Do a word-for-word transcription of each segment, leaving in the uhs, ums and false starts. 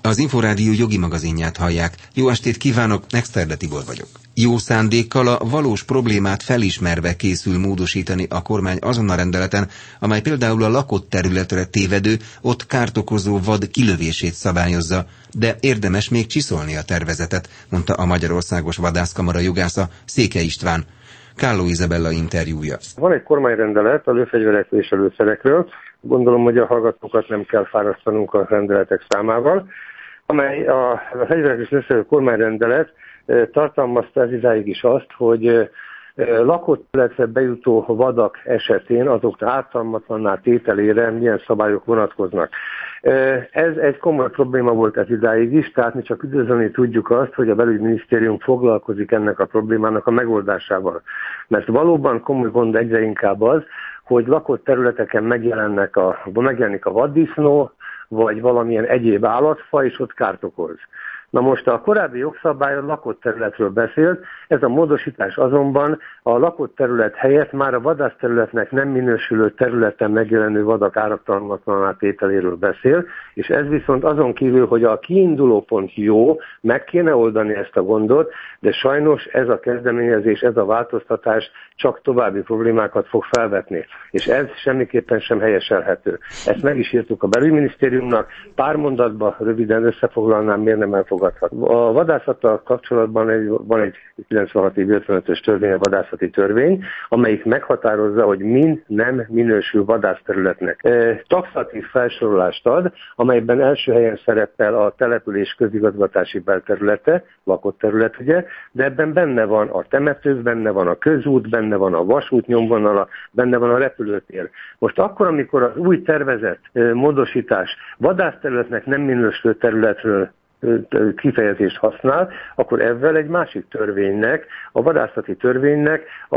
Az Inforádió jogi magazinját hallják. Jó estét kívánok, Nexterde Tibor vagyok. Jó szándékkal, a valós problémát felismerve készül módosítani a kormány azon a rendeleten, amely például a lakott területre tévedő, ott kárt okozó vad kilövését szabályozza, de érdemes még csiszolni a tervezetet, mondta a Magyarországos Vadászkamara jogásza, Székely István. Kálló Izabella interjúja. Van egy kormányrendelet a lőfegyverekről és a lőszerekről. Gondolom, hogy a hallgatókat nem kell fárasztanunk a rendeletek számával, amely a, a fegyverek és lőszerek kormányrendelet e, tartalmazta ez idáig is azt, hogy e, lakott területre bejutó vadak esetén azok ártalmatlanná tételére milyen szabályok vonatkoznak. E, ez egy komoly probléma volt ez idáig is, tehát mi csak üdvözölni tudjuk azt, hogy a belügyminisztérium foglalkozik ennek a problémának a megoldásával. Mert valóban komoly gond egyre inkább az, hogy lakott területeken megjelennek a, megjelenik a vaddisznó, vagy valamilyen egyéb állatfaj, és ott kárt okoz. Na most a korábbi jogszabály a lakott területről beszélt, ez a módosítás azonban a lakott terület helyett már a vadászterületnek nem minősülő területen megjelenő vadak ártalmatlanná tételéről beszél, és ez viszont azon kívül, hogy a kiinduló pont jó, meg kéne oldani ezt a gondot, de sajnos ez a kezdeményezés, ez a változtatás csak további problémákat fog felvetni, és ez semmiképpen sem helyeselhető. Ezt meg is írtuk a belügyminisztériumnak, pár mondatban röviden összefoglalnám, miért nem elfogadható. A vadászattal kapcsolatban egy, van egy kilencvenhat ötvenötös törvény, a vadászati törvény, amelyik meghatározza, hogy mind nem minősül vadászterületnek. E, taxatív felsorolást ad, amelyben első helyen szerepel a település közigazgatási belterülete, lakott terület ugye, de ebben benne van a temető, benne van a közút, benne van a vasút nyomvonala, benne van a repülőtér. Most akkor, amikor az új tervezett e, módosítás vadászterületnek nem minősülő területről kifejezést használ, akkor ezzel egy másik törvénynek, a vadászati törvénynek a,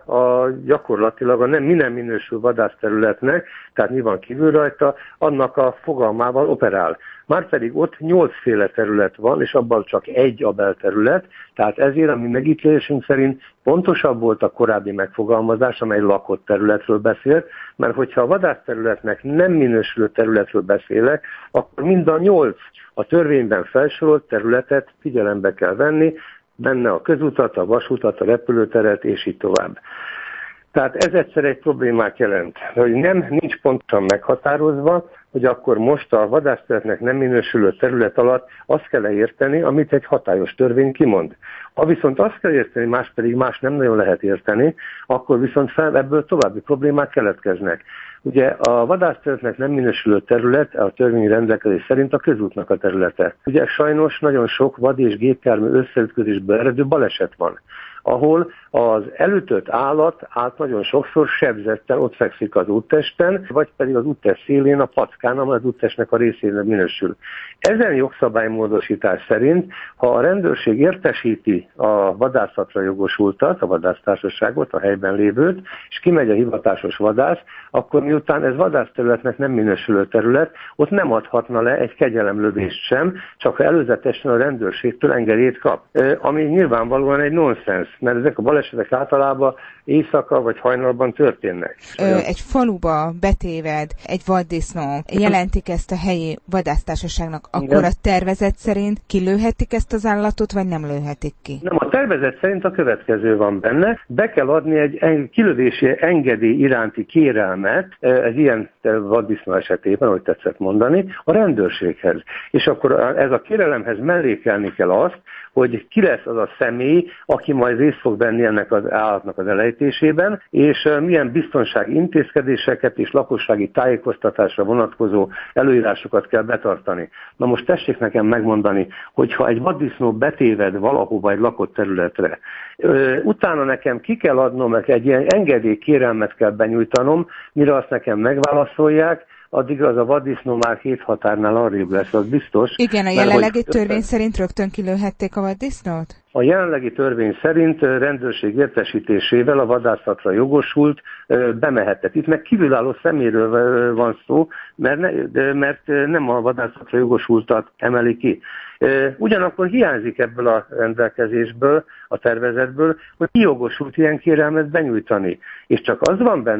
a gyakorlatilag a nem, mi nem minősül vadászterületnek, tehát mi van kívül rajta, annak a fogalmával operál. Márpedig ott nyolcféle terület van, és abban csak egy a belterület, tehát ezért a mi megítélésünk szerint pontosabb volt a korábbi megfogalmazás, amely lakott területről beszélt, mert hogyha a vadászterületnek nem minősülő területről beszélek, akkor mind a nyolc a törvényben felsorolt területet figyelembe kell venni, benne a közutat, a vasutat, a repülőteret, és így tovább. Tehát ez egyszer egy problémát jelent, hogy nem nincs pontosan meghatározva, hogy akkor most a vadászterületnek nem minősülő terület alatt azt kell érteni, amit egy hatályos törvény kimond. Ha viszont azt kell érteni, más pedig más nem nagyon lehet érteni, akkor viszont fel ebből további problémák keletkeznek. Ugye a vadászterületnek nem minősülő terület a törvényi rendelkezés szerint a közútnak a területe. Ugye sajnos nagyon sok vad és gépjármű összeütközésből eredő baleset van, ahol az elütött állat át nagyon sokszor sebzettel ott fekszik az úttesten, vagy pedig az úttest szélén a packán, amely az úttestnek a részére minősül. Ezen jogszabálymódosítás szerint, ha a rendőrség értesíti a vadászatra jogosultat, a vadásztársaságot, a helyben lévőt, és kimegy a hivatásos vadász, akkor miután ez vadászterületnek nem minősülő terület, ott nem adhatna le egy kegyelemlövést sem, csak ha előzetesen a rendőrségtől engedélyt kap. Ami nyilvánvalóan egy nonsens, mert ezek a balesetek általában éjszaka vagy hajnalban történnek. Ö, egy faluba betéved egy vaddisznó, jelentik ezt a helyi vadásztársaságnak, akkor igen. A tervezet szerint kilőhetik ezt az állatot, vagy nem lőhetik ki? Nem, a tervezet szerint a következő van benne. Be kell adni egy kilövési engedély iránti kérelmet, ez ilyen vaddisznó esetében, ahogy tetszett mondani, a rendőrséghez. És akkor ez a kérelemhez mellékelni kell azt, hogy ki lesz az a személy, aki majd részt fog venni ennek az állatnak az elejtésében, és milyen biztonsági intézkedéseket és lakossági tájékoztatásra vonatkozó előírásokat kell betartani. Na most tessék nekem megmondani, hogyha egy vaddisznó betéved valahova egy lakott területre, utána nekem ki kell adnom, meg egy ilyen engedélykérelmet kell benyújtanom, mire azt nekem megválaszolják, addig az a vaddisznó már hét határnál arrébb lesz, az biztos. Igen, a jelenlegi hogy... törvény szerint rögtön kilőhették a vaddisznót? A jelenlegi törvény szerint rendőrség értesítésével a vadászatra jogosult bemehetett. Itt meg kívülálló személyről van szó, mert, ne, mert nem a vadászatra jogosultat emeli ki. Ugyanakkor hiányzik ebből a rendelkezésből, a tervezetből, hogy ki jogosult ilyen kérelmet benyújtani. És csak az van benne,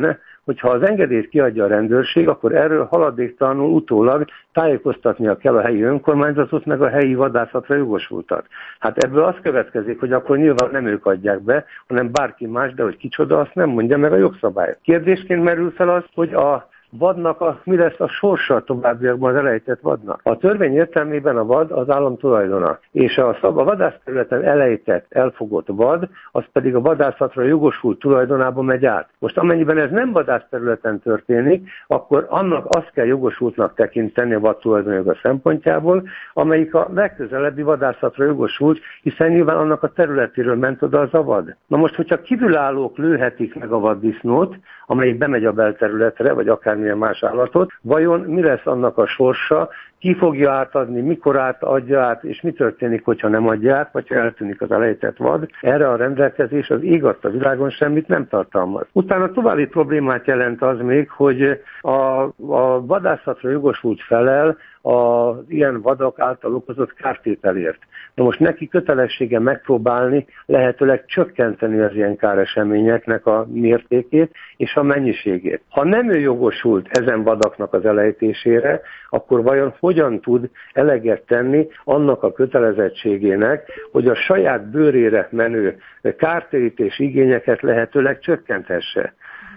hogyha az engedélyt kiadja a rendőrség, akkor erről haladéktalanul utólag tájékoztatnia kell a helyi önkormányzatot, meg a helyi vadászatra jogosultat. Hát ebből az következik, hogy akkor nyilván nem ők adják be, hanem bárki más, de hogy kicsoda, azt nem mondja meg a jogszabály. Kérdésként merül fel az, hogy a vadnak a, mi lesz a sorsa a továbbiakban az elejtett vadnak. A törvény értelmében a vad az állam tulajdona, és a, a vadászterületen elejtett, elfogott vad, az pedig a vadászatra jogosult tulajdonába megy át. Most amennyiben ez nem vadászterületen történik, akkor annak azt kell jogosultnak tekinteni a vad tulajdonjoga szempontjából, amelyik a legközelebbi vadászatra jogosult, hiszen nyilván annak a területéről ment oda az a vad. Na most, hogyha kívülállók lőhetik meg a vaddisznót, amelyik bemegy a belterületre, vagy akármilyen más állatot, vajon mi lesz annak a sorsa, ki fogja átadni, mikor átadja át, és mi történik, hogyha nem adja át, vagy ha eltűnik az elejtett vad. Erre a rendelkezés az ég a világon semmit nem tartalmaz. Utána további problémát jelent az még, hogy a, a vadászatra jogosult felel az ilyen vadak által okozott kártételért. Na most neki kötelessége megpróbálni lehetőleg csökkenteni az ilyen káreseményeknek a mértékét és a mennyiségét. Ha nem ő jogosult ezen vadaknak az elejtésére, akkor vajon hogyan tud eleget tenni annak a kötelezettségének, hogy a saját bőrére menő kártérítés igényeket lehetőleg csökkenthesse?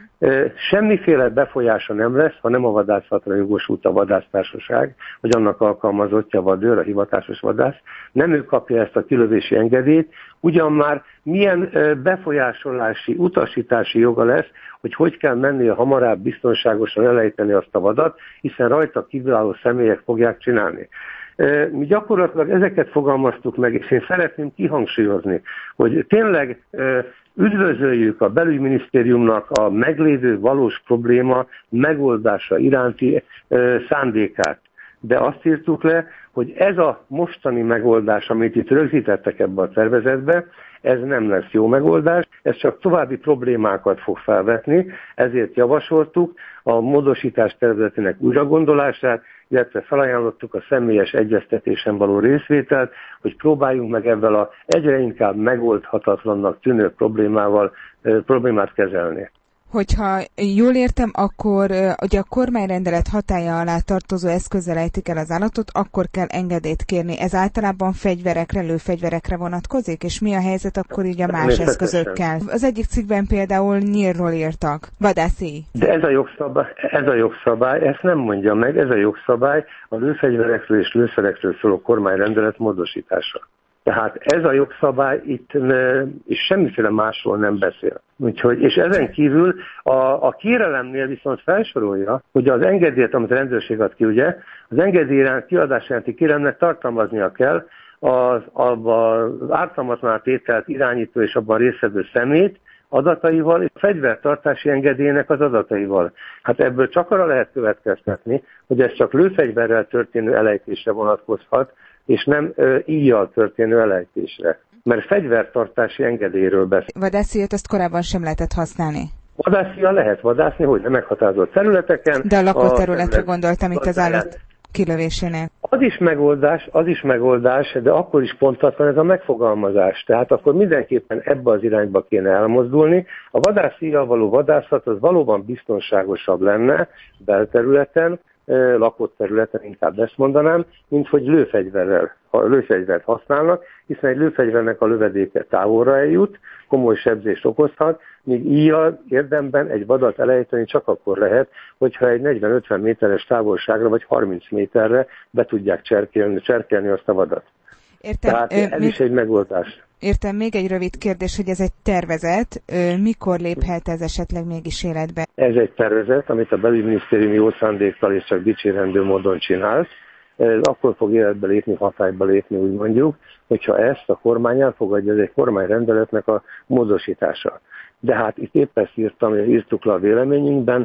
Semmiféle befolyása nem lesz, ha nem a vadászatra jogosult a vadásztársaság, vagy annak alkalmazottja vadőr, a hivatásos vadász. Nem ő kapja ezt a kilövési engedélyt, ugyan már milyen befolyásolási, utasítási joga lesz, hogy hogy kell mennie hamarabb biztonságosan elejteni azt a vadat, hiszen rajta kívülálló személyek fogják csinálni. Mi gyakorlatilag ezeket fogalmaztuk meg, és én szeretném kihangsúlyozni, hogy tényleg üdvözöljük a belügyminisztériumnak a meglévő valós probléma megoldása iránti szándékát. De azt írtuk le, hogy ez a mostani megoldás, amit itt rögzítettek ebbe a tervezetbe, ez nem lesz jó megoldás, ez csak további problémákat fog felvetni, ezért javasoltuk a módosítás tervezetének újragondolását, illetve felajánlottuk a személyes egyeztetésen való részvételt, hogy próbáljunk meg ezzel a egyre inkább megoldhatatlannak tűnő problémával, problémát kezelni. Hogyha jól értem, akkor ugye a kormányrendelet hatálya alá tartozó eszközzel ejtik el az állatot, akkor kell engedélyt kérni. Ez általában fegyverekre, lőfegyverekre vonatkozik, és mi a helyzet akkor így a más eszközökkel? Az egyik cikkben például nyírról írtak, vadászéj. De ez a jogszabály, ez a jogszabály, ezt nem mondja meg, ez a jogszabály a lőfegyverekről és lőszerekről szóló kormányrendelet módosítása. Tehát ez a jogszabály itt és semmiféle másról nem beszél. Úgyhogy, és ezen kívül a, a kérelemnél viszont felsorolja, hogy az engedélyt, amit a rendőrség ad ki, ugye, az engedély kiadás jelenti kérelemnek tartalmaznia kell az, az ártalmatlan tételt irányító és abban résztvevő szemét adataival, és a fegyvertartási engedélynek az adataival. Hát ebből csak arra lehet következtetni, hogy ez csak lőfegyverrel történő elejtésre vonatkozhat, és nem ö, íjjal történő elejtésre. Mert fegyvertartási engedélyről beszél. Vadászíjat ezt korábban sem lehetett használni? Vadászíjjal lehet vadászni, hogy nem meghatározott területeken. De a lakott területre gondoltam itt az állat kilövésénél. Az is megoldás, az is megoldás, de akkor is pontatlan ez a megfogalmazás. Tehát akkor mindenképpen ebbe az irányba kéne elmozdulni. A vadászíjjal való vadászat az valóban biztonságosabb lenne belterületen, lakott területen, inkább ezt mondanám, mint hogy lőfegyverrel, ha lőfegyvert használnak, hiszen egy lőfegyvernek a lövedéke távolra eljut, komoly sebzést okozhat, míg íjjal érdemben egy vadat elejteni csak akkor lehet, hogyha egy negyven-ötven méteres távolságra vagy harminc méterre be tudják cserkélni, cserkélni azt a vadat. Értem, Tehát ez még, is egy megoldás. Értem, még egy rövid kérdés, hogy ez egy tervezet, mikor léphet ez esetleg mégis életbe? Ez egy tervezet, amit a belügyminisztérium jó szándékkal és csak dicsérendő módon csinált. Ez akkor fog életbe lépni, hatályba lépni, úgy mondjuk, hogyha ezt a kormány elfogadja, ez egy kormányrendeletnek a módosítása. De hát itt épp ezt írtam, írtuk le a véleményünkben,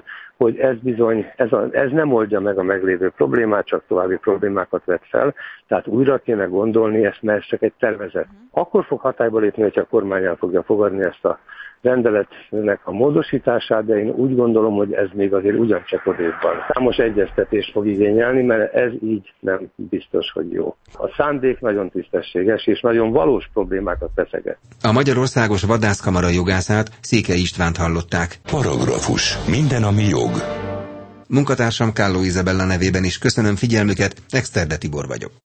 hogy ez bizony, ez, a, ez nem oldja meg a meglévő problémát, csak további problémákat vet fel, tehát újra kéne gondolni ezt, mert ez csak egy tervezet. Akkor fog hatályba lépni, hogyha a kormány el fogja fogadni ezt a rendeletnek a módosítását, de én úgy gondolom, hogy ez még azért ugyancsak odébb van. Számos egyeztetést fog igényelni, mert ez így nem biztos, hogy jó. A szándék nagyon tisztességes, és nagyon valós problémákat feszeget. A Magyarországos Vadászkamara jogászát, Székely Istvánt hallották. Paragrafus. Minden, ami jog. Munkatársam Kálló Izabella nevében is köszönöm figyelmüket, Exterde Tibor vagyok.